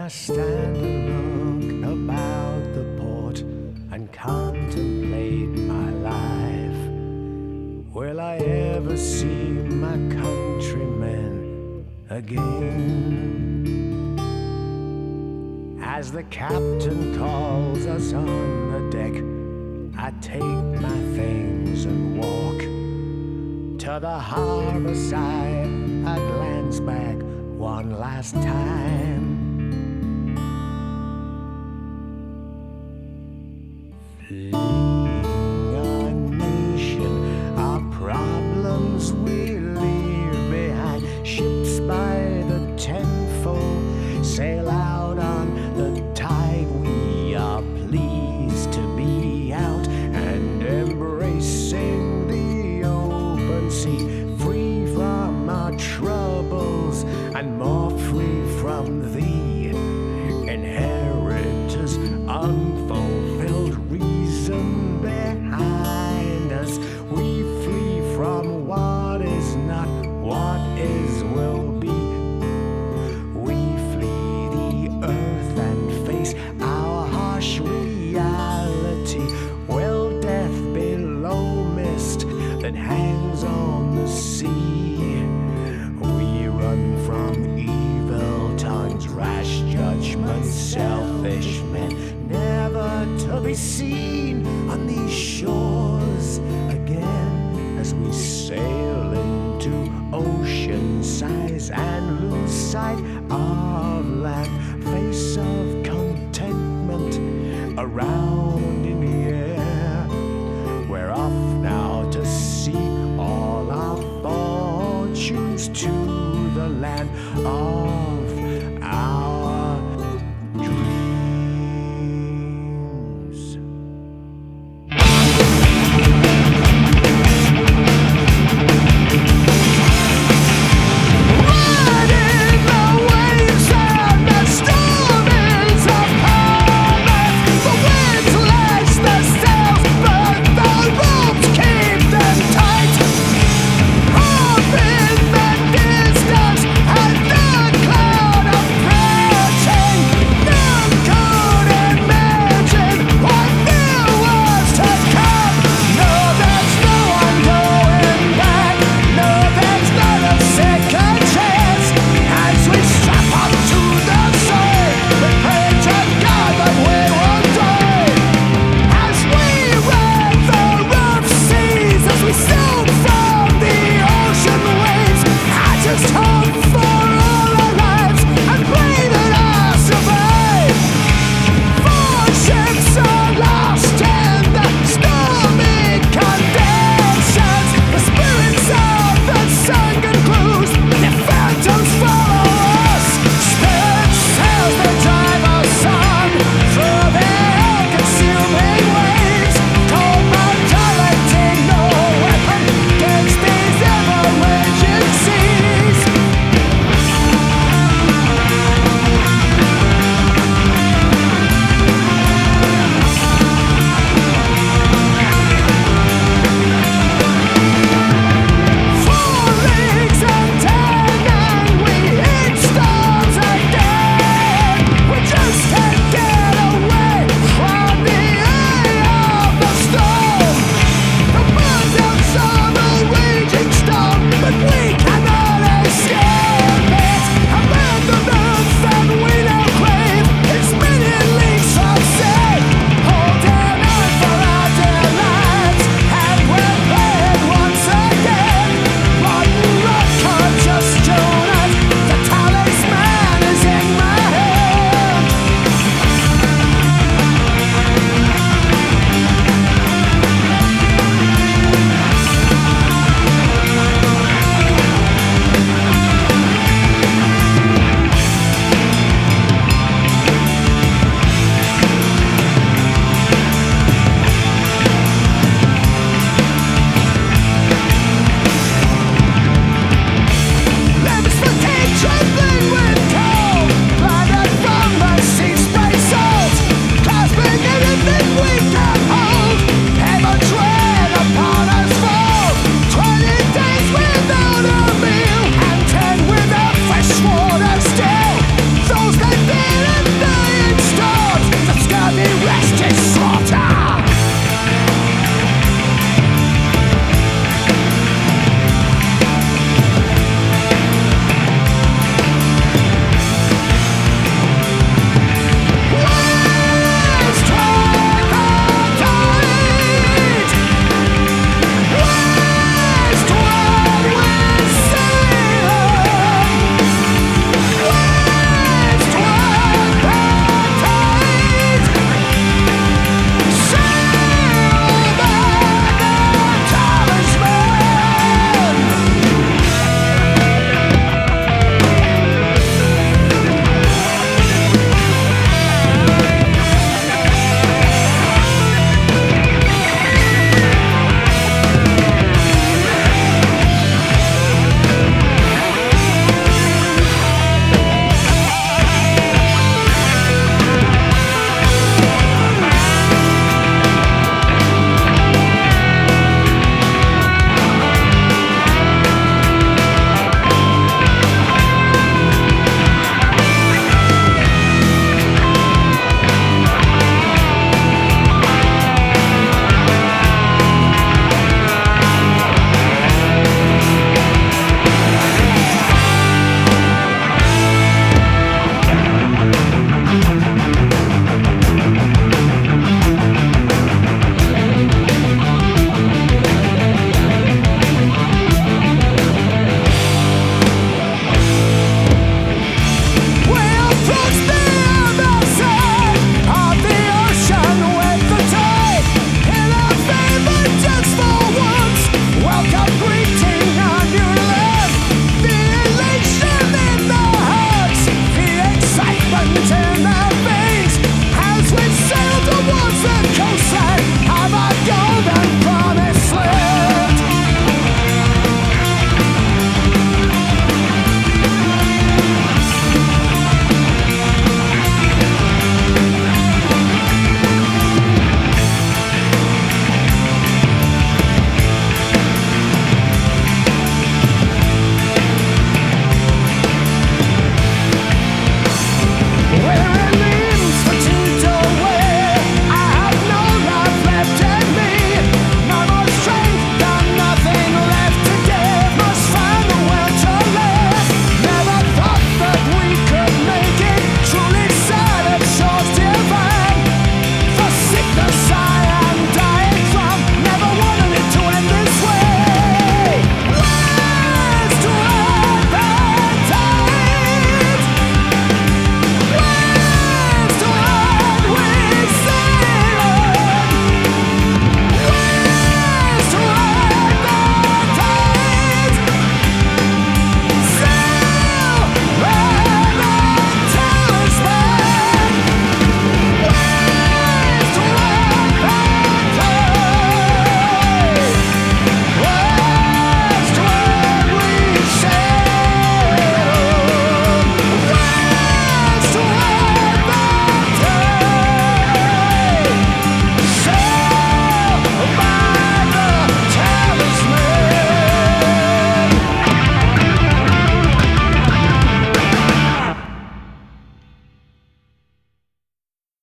I stand and look about the port and contemplate my life, will I ever see my countrymen again? As the captain calls us on the deck, I take my things and walk to the harbor side. I glance back one last time. Fleeing our nation, our problems we leave behind. Ships by the tenfold sail out on the tide. We are pleased to be out and embracing the open sea, free from our troubles and more free from thee. Inheritors, unfulfilled reason behind us. We flee from what is not, what is will be. We flee the earth and face our harsh reality. Will death below mist that hangs on the sea? We run from evil tongues, rash judgments, selfish men, never to be seen on these shores again. As we sail into ocean sighs and lose sight of land, face of contentment around in the air. We're off now to seek all our fortunes to the land of our